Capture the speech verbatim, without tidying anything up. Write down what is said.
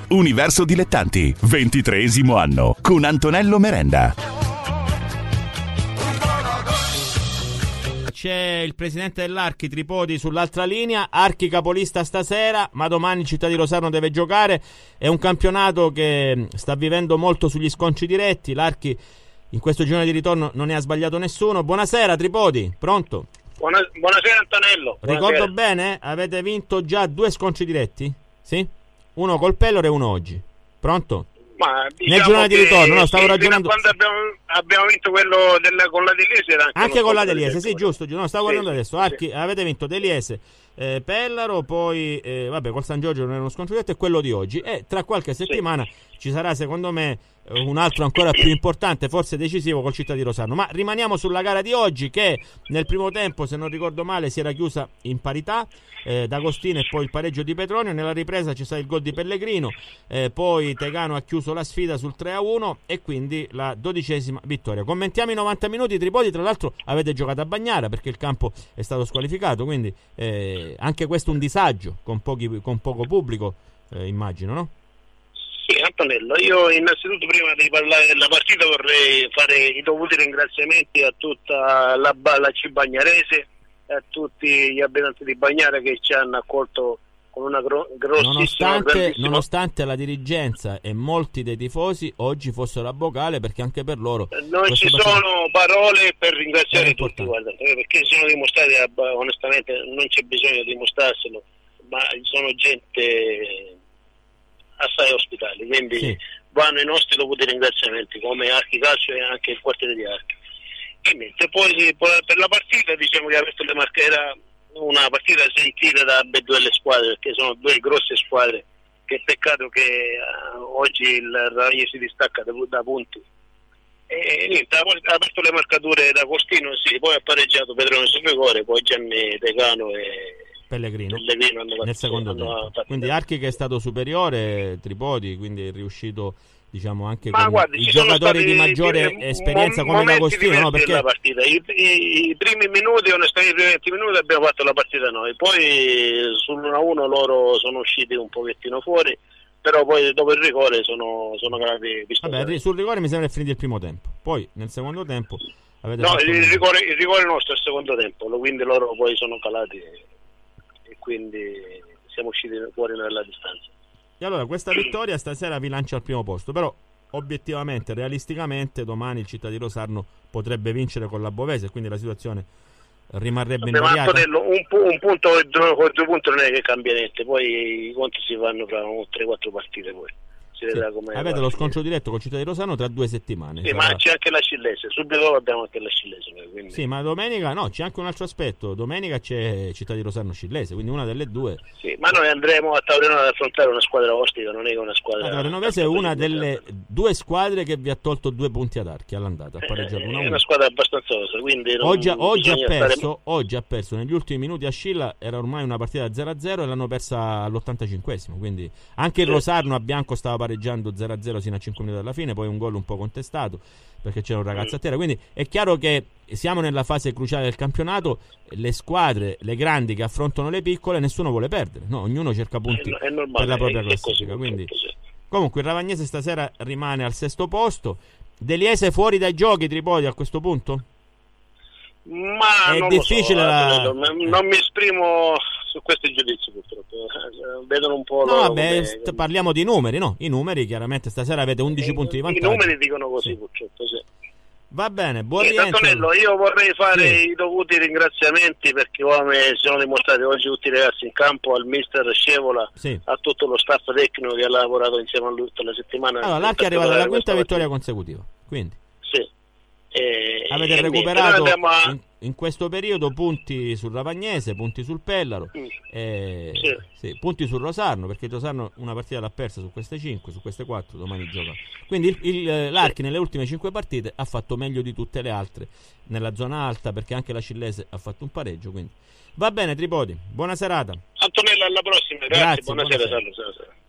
Universo Dilettanti, ventitreesimo anno, con Antonello Merenda. C'è il presidente dell'Archi, Tripodi, sull'altra linea. Archi capolista stasera, ma domani il Città di Rosarno deve giocare. È un campionato che sta vivendo molto sugli sconci diretti. L'Archi in questo girone di ritorno non ne ha sbagliato nessuno. Buonasera Tripodi, pronto? Buona, buonasera Antonello. Buonasera. Ricordo bene, avete vinto già due scontri diretti? Sì? Uno col Pellore e uno oggi. Pronto? Ma diciamo nel girone di ritorno, no, stavo ragionando. Quando abbiamo, abbiamo vinto quello della, con la Deliese era anche, anche con la Deliese, sì, giusto, no, stavo sì, guardando adesso. Archi, sì. Avete vinto Deliese, eh, Pellaro, poi eh, vabbè, col San Giorgio non era uno scontro diretto, e quello di oggi. E tra qualche settimana sì. ci sarà, secondo me, un altro ancora più importante, forse decisivo, col Città di Rosarno. Ma rimaniamo sulla gara di oggi, che nel primo tempo, se non ricordo male, si era chiusa in parità, eh, D'Agostino e poi il pareggio di Petronio. Nella ripresa c'è stato il gol di Pellegrino, eh, poi Tegano ha chiuso la sfida sul tre a uno e quindi la dodicesima vittoria. Commentiamo i novanta minuti. Tripodi, tra l'altro avete giocato a Bagnara perché il campo è stato squalificato, quindi eh, anche questo un disagio con, pochi, con poco pubblico, eh, immagino, no? Sì, Antonello, io innanzitutto prima di parlare della partita vorrei fare i dovuti ringraziamenti a tutta la, la C Bagnarese e a tutti gli abitanti di Bagnara che ci hanno accolto con una gro- grossissima nonostante, nonostante la dirigenza e molti dei tifosi oggi fossero a vocale, perché anche per loro non ci sono parole per ringraziare tutti, guarda, perché si sono dimostrati, onestamente non c'è bisogno di dimostrarselo, ma sono gente assai ospitali, quindi sì. vanno i nostri dovuti ringraziamenti come Archi Calcio e anche il quartiere di Archi. E niente, poi per la partita diciamo che aperto le marche era una partita sentita da due le squadre, perché sono due grosse squadre, che peccato che uh, oggi il Ravagna si distacca da, da punti. E niente, ha aperto le marcature da Costino, sì, poi ha pareggiato Pedrone sul rigore, poi Gianni Tegano e Pellegrino, Pellegrino nel secondo tempo. Quindi Archi che è stato superiore, Tripodi, quindi è riuscito, diciamo, anche ma con guardi, i giocatori di maggiore i, esperienza come D'Agostino, no? Perché la partita. I, i, i primi minuti, onestamente i primi venti minuti abbiamo fatto la partita noi, poi sull'uno a uno loro sono usciti un pochettino fuori, però poi dopo il rigore sono, sono calati vistosamente. Vabbè, sul rigore mi sembra è finito il primo tempo, poi nel secondo tempo avete no, fatto il rigore, il rigore nostro è il secondo tempo, quindi loro poi sono calati e quindi siamo usciti fuori nella distanza. E allora questa vittoria stasera vi lancia al primo posto, però obiettivamente, realisticamente, domani il Città di Rosarno potrebbe vincere con la Bovese, quindi la situazione rimarrebbe invariata. Un, pu- un punto con due, due punti non è che cambia niente, poi i conti si fanno fra tre quattro partite poi. Si vedrà sì. come avete lo scontro diretto con Città di Rosarno tra due settimane. Sì, sarà... ma c'è anche la Scillese, subito dopo abbiamo anche la Scillese. Quindi... Sì, ma domenica no, c'è anche un altro aspetto. Domenica c'è Città di Rosarno Scillese, quindi una delle due. Sì, ma noi andremo a Taurino ad affrontare una squadra ostica, non è una squadra. La Taurenovese è una delle due squadre che vi ha tolto due punti ad Archi all'andata, ha pareggiato uno a uno. È una squadra abbastanza osa, quindi non oggi, oggi ha perso, stare... oggi ha perso negli ultimi minuti a Scilla, era ormai una partita zero a zero e l'hanno persa all'ottantacinquesimo, quindi anche il Rosarno a Bianco stava pareggiando zero a zero sino a cinque minuti dalla fine, poi un gol un po' contestato perché c'era un ragazzo a terra, quindi è chiaro che siamo nella fase cruciale del campionato, le squadre, le grandi che affrontano le piccole, nessuno vuole perdere, no? Ognuno cerca punti è, è normale, per la propria è classifica, così, quindi così. Comunque il Ravagnese stasera rimane al sesto posto. Deliese fuori dai giochi, Tripodi, a questo punto? Ma è non difficile so, la... non, non mi esprimo su questi giudizi purtroppo, vedono un po' no vabbè come... st- parliamo di numeri, no? I numeri chiaramente stasera avete undici I, punti di vantaggio. I numeri dicono così, sì. Purtroppo sì. Va bene, buon eh, rientro. Antonello, io vorrei fare sì. i dovuti ringraziamenti perché come si sono dimostrati oggi tutti i ragazzi in campo, al mister Scevola, sì. a tutto lo staff tecnico che ha lavorato insieme a lui tutta la settimana. Allora l'Archi è arrivato alla quinta vittoria consecutiva, quindi sì. E, avete e recuperato a... in, in questo periodo punti sul Ravagnese, punti sul Pellaro, mm. e, sì. Sì, punti sul Rosarno, perché il Rosarno una partita l'ha persa su queste cinque, su queste quattro domani gioca. Quindi il, il, l'Archi nelle ultime cinque partite ha fatto meglio di tutte le altre nella zona alta, perché anche la Scillese ha fatto un pareggio, quindi va bene Tripodi, buona serata. Antonello, alla prossima, grazie, grazie buonasera, buonasera. Salve, salve.